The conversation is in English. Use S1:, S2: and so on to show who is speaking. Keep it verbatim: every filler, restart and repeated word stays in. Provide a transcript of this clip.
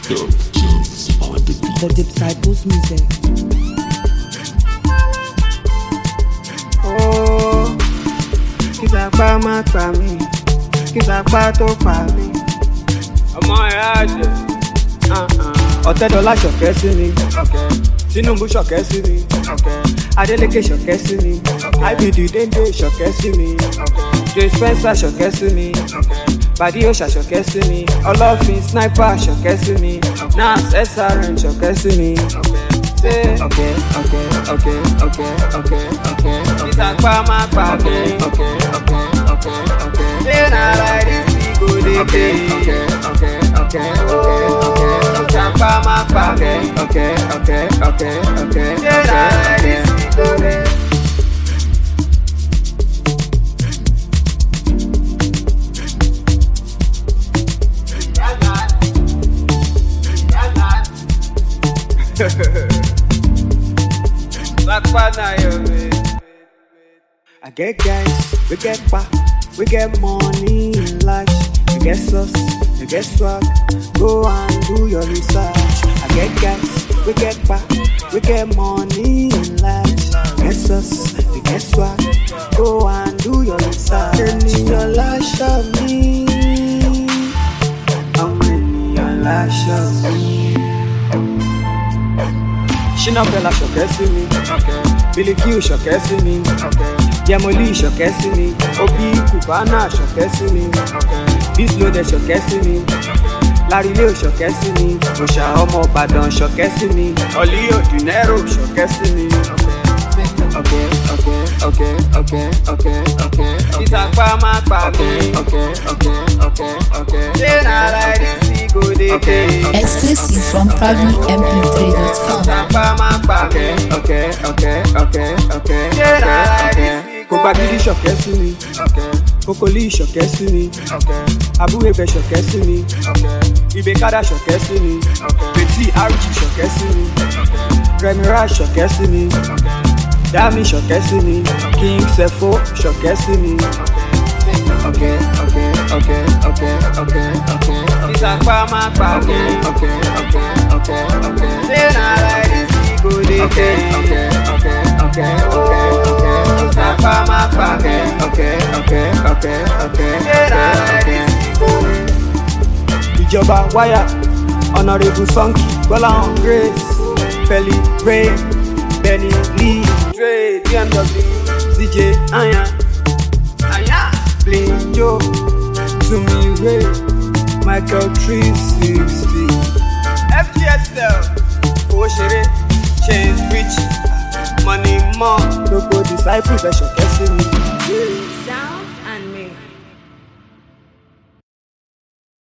S1: The Disciples Music.
S2: Oh, kìsàpá má pa mí, kìsàpá tó pa mí. Ọmọ ìyá àjẹ́, Ọ̀tẹ́dọ́lá ṣọ̀kẹ́ sí mi, Tinubu ṣọ̀kẹ́ sí mi, Adeleke ṣọ̀kẹ́ sí mi, I B D Dende ṣọ̀kẹ́ sí mi, Joe Spencer ṣọ̀kẹ́ sí mi, Badi Osha ṣọ̀kẹ́ sí mi, Ọlọ́fin Sniper ṣọ̀kẹ́ sí mi, Nas S R M ṣọ̀kẹ́ sí mi. Say okay, okay, okay, okay, okay, okay. Kìsàpá má pa mí, okay, okay, okay, okay. Say na like this we go dey play. Okay, okay, okay, okay, okay. Kìsàpá má pa mí, okay, okay, okay, okay. Say na like this we go dey. I get guys, we get pa, we get money in large. We get sauce, we get swag, go and do your research. I get guys, we get pa, we get money in large. We get sauce, we get swag, go and do your research. Any your lash of me, how many your lash of me? Shina Bella ṣọ̀kẹ́ sí mi, Billy Q ṣọ̀kẹ́ sí mi, Yemoli ṣọ̀kẹ́ sí mi, Obi Cubana ṣọ̀kẹ́ sí mi, Bisloaded ṣọ̀kẹ́ sí mi, Larileo ṣọ̀kẹ́ sí mi, Òṣà ọmọ Ìbàdàn ṣọ̀kẹ́ sí mi, Olio Dinero ṣọ̀kẹ́ sí mi. Okay, okay, okay, okay, okay, okay. Kìsàpá má pa mí. Okay, okay, okay, okay. Ṣé na like this we go dey play?
S3: Exclusive from proudly m p three dot com.
S2: Kìsàpá má pa mí. Okay, okay, okay, okay. Ṣé na like this we go dey play? Kògbàgìdì ṣọ̀kẹ́ sí mi. Kòkòlì ṣọ̀kẹ́ sí mi. Abúwébẹ̀ ṣọ̀kẹ́ sí mi. Ìbékádà ṣọ̀kẹ́ sí mi. Betty Archie ṣọ̀kẹ́ sí mi. Remira ṣọ̀kẹ́ sí mi. Dami ṣọ̀kẹ́ sí mi, King Sefo ṣọ̀kẹ́ sí mi. Okay, okay, okay, okay, okay, okay. Kìsàpá má pa mí. Okay, okay, okay, okay. Ṣé na like this we go dey play? Okay, okay, okay, okay, okay. Kìsàpá má pa mí. Okay, okay, okay, okay. Ṣé na like this we go dey play? Ìjọba wáyà, Honourable Sunky, Gbọ́láhàn Grace, Pẹ̀lú Ray, Benny Lee. Dre, D M W, C J, Aya, Aya, Blink Joe, Zumi Ray, Michael three sixty, F G S L, Oṣere, Chains Rich, Money More, Gbogbo Disciples ẹ ṣọ̀kẹ́ sí mi.
S1: Sound